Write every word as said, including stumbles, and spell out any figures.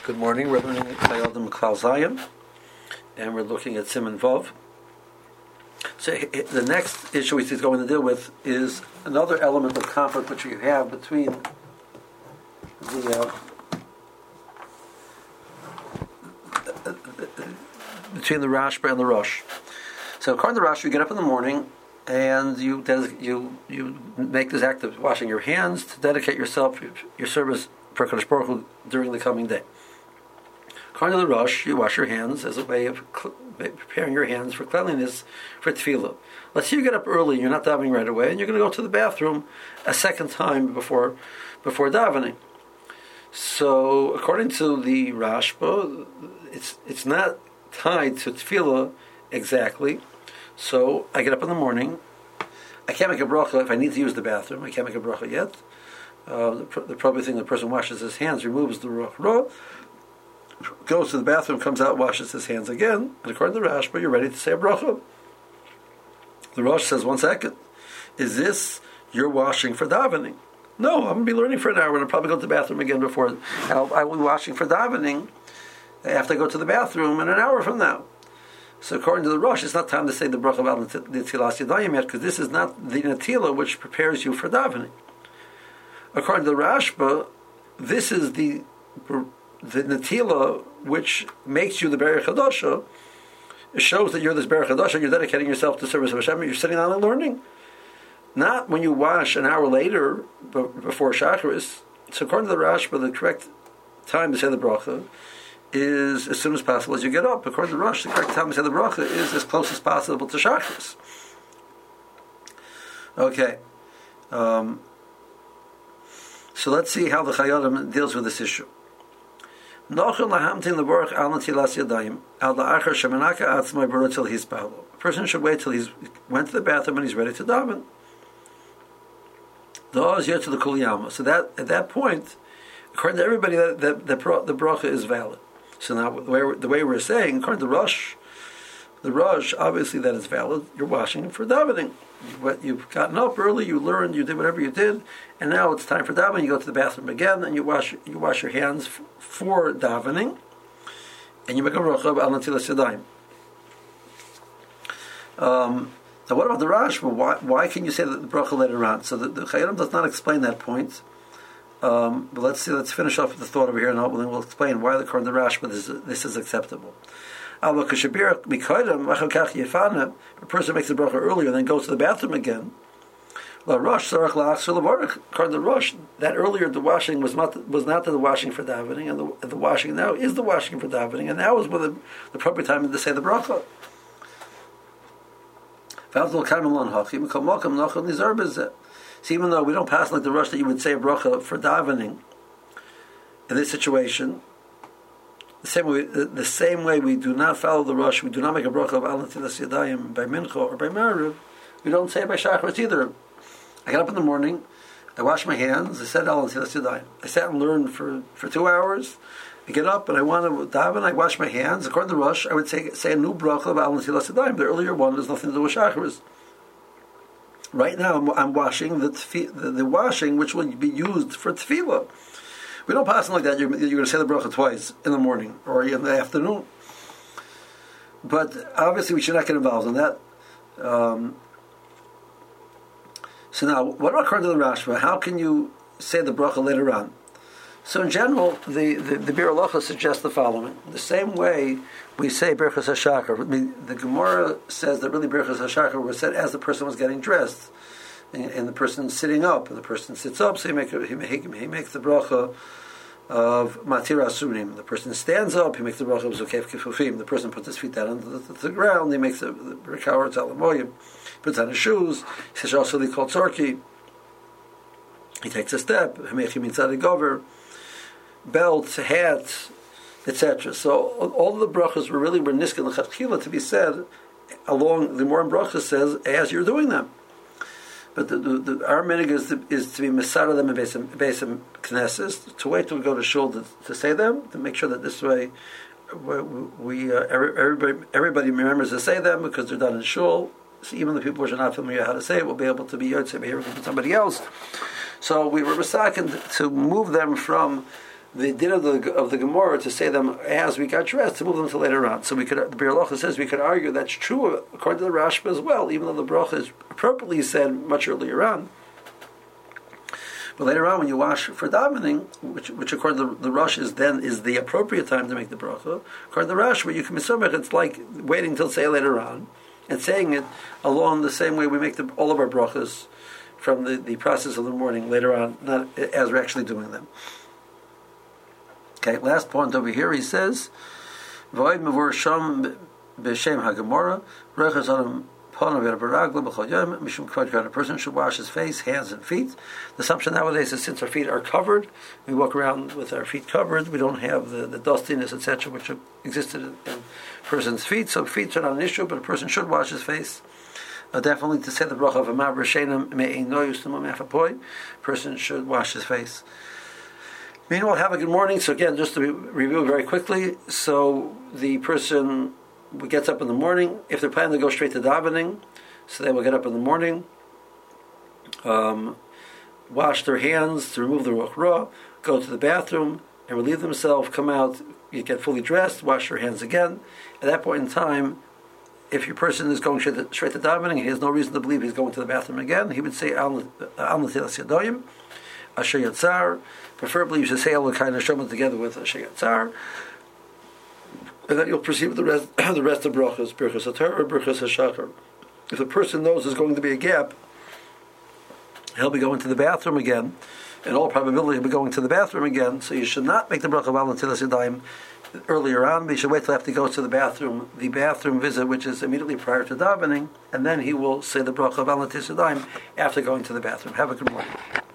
Good morning. We're learning Chayodim Klal Zayin, and we're looking at Siman Vav. So the next issue we're going to deal with is another element of conflict which you have between the uh, between the Rashba and the Rosh. So according to the Rosh, you get up in the morning and you you you make this act of washing your hands to dedicate yourself, your service for Kadosh Baruch Hu during the coming day. According to the Rosh, you wash your hands as a way of cl- preparing your hands for cleanliness for tefillah. Let's say you get up early, you're not davening right away, and you're going to go to the bathroom a second time before before davening. So, according to the Rashba, it's it's not tied to tefillah exactly. So, I get up in the morning. I can't make a bracha if I need to use the bathroom. I can't make a bracha yet. Uh, the, the probably thing the person washes his hands, removes the roch ra, goes to the bathroom, comes out, washes his hands again, and according to the Rashba, you're ready to say a bracha. The Rosh says, one second, is this your washing for davening? No, I'm going to be learning for an hour, and I'll probably go to the bathroom again before. I'll, I will be washing for davening after I go to the bathroom in an hour from now. So according to the Rosh, it's not time to say the bracha about the Netilas Yadayim yet, because this is not the Netila which prepares you for davening. According to the Rashba, this is the the Netila which makes you the Berech Hadasha. It shows that you're this Berech Hadasha, you're dedicating yourself to service of Hashem, you're sitting down and learning. Not when you wash an hour later before Shacharis. So according to the Rashba, the correct time to say the bracha is as soon as possible as you get up. According to the Rosh, the correct time to say the bracha is as close as possible to Shacharis. Okay. Um, so let's see how the Chayodim deals with this issue. A person should wait till he's went to the bathroom and he's ready to daven. So that at that point, according to everybody, that, that, that the bracha is valid. So now the way, the way we're saying, according to Rosh, the Rosh, obviously that is valid. You're washing for davening. You've, you've gotten up early, you learned, you did whatever you did, and now it's time for davening. You go to the bathroom again, and you wash you wash your hands f- for davening, and you make a bracha al netilas yadayim. Um, now, what about the Rashba? Why why can you say that the bracha later on? So the, the Chayyim does not explain that point. Um, but let's see. Let's finish off with the thought over here, and then we'll explain why the according to the Rashba this is, this is acceptable. A person makes the bracha earlier and then goes to the bathroom again. According to the Rosh, that earlier the washing was not was not the washing for davening, and the, the washing now is the washing for davening, and now is when the, the appropriate time to say the bracha. So even though we don't pass like the Rosh that you would say a bracha for davening in this situation, The same way, the, the same way we do not follow the Rosh, we do not make a bracha of Al Netilas Yadayim by Mincha or by Ma'ariv. We don't say it by Shacharis either. I get up in the morning, I wash my hands, I said Al Netilas Yadayim. I sat and learned for, for two hours. I get up and I want to daven, I wash my hands. According to the Rosh, I would say say a new bracha of Al Netilas Yadayim. The earlier one has nothing to do with Shacharis. Right now, I'm, I'm washing the, the the washing which will be used for tefillah. We don't pass it like that. You're, you're going to say the bracha twice in the morning or in the afternoon. But obviously, we should not get involved in that. Um, so now, what about according to the Rashba? How can you say the bracha later on? So in general, the the, the Bir Halacha suggests the following: the same way we say Birchas HaShachar. I mean, the Gemara says that really Birchas HaShachar was said as the person was getting dressed. And, and the person sitting up, and the person sits up, so he, make, he, make, he makes the bracha of Matir Asurim. The person stands up, he makes the bracha of Zokef Kifufim. The person puts his feet down on the, the, the ground, he makes the Rekawer Tzalamoyim, puts on his shoes, he says also the Kol Tzorki. He takes a step, Hamechim Mitzad Gover, belt, hat, et cetera. So all of the brachas were really were niskan l'chatchila to be said along. The Moran bracha says as you're doing them. But the, the, the, our minig is to, is to be mesara them in Beis Knesses, to wait till we go to shul to, to say them, to make sure that this way we, we uh, everybody everybody remembers to say them because they're done in shul. So even the people who are not familiar how to say it will be able to be yotzei behiring from somebody else. So we were misaken to move them from the din of the of the Gemara to say them as we got dressed, to move them to later on. So we could, the Biur Halacha says we could argue that's true according to the Rashba as well, even though the bracha is appropriately said much earlier on. But later on, when you wash for davening, which which according to the, the Rosh is then is the appropriate time to make the bracha, according to the Rashba, you can be so much, it's like waiting till say later on and saying it along the same way we make the, all of our brachas from the, the process of the morning later on, not as we're actually doing them. Okay, last point over here, he says, V'oid mevor sham b'shem ha-gemora, rechaz adam panav v'baragla b'chol yom, mishum kvod kvod, a person should wash his face, hands, and feet. The assumption nowadays is since our feet are covered, we walk around with our feet covered, we don't have the, the dustiness, et cetera, which existed in, in a person's feet, so feet are not an issue, but a person should wash his face. Uh, definitely to say the bracha of a maver sheinem me'eino yustamam afapoy, person should wash his face. Meanwhile, have a good morning. So again, just to re- review very quickly, so the person gets up in the morning. If they're planning to go straight to davening, so they will get up in the morning, um, wash their hands to remove the ruach ra, go to the bathroom and relieve themselves, come out, you get fully dressed, wash your hands again. At that point in time, if your person is going straight to, straight to davening, he has no reason to believe he's going to the bathroom again, he would say, Al Natilas Yadoyim, Asher Yatzar. Preferably you should say all kind of Neshama together with Asher Yatzar. And then you'll proceed with the rest the rest of brachas, Birchas HaTorah or Birchas HaShachar. If the person knows there's going to be a gap, he'll be going to the bathroom again. In all probability he'll be going to the bathroom again, so you should not make the bracha of Al Natilas Yadayim earlier on, but you should wait till after he goes to the bathroom, the bathroom visit, which is immediately prior to davening, and then he will say the bracha of Al Natilas Yadayim after going to the bathroom. Have a good morning.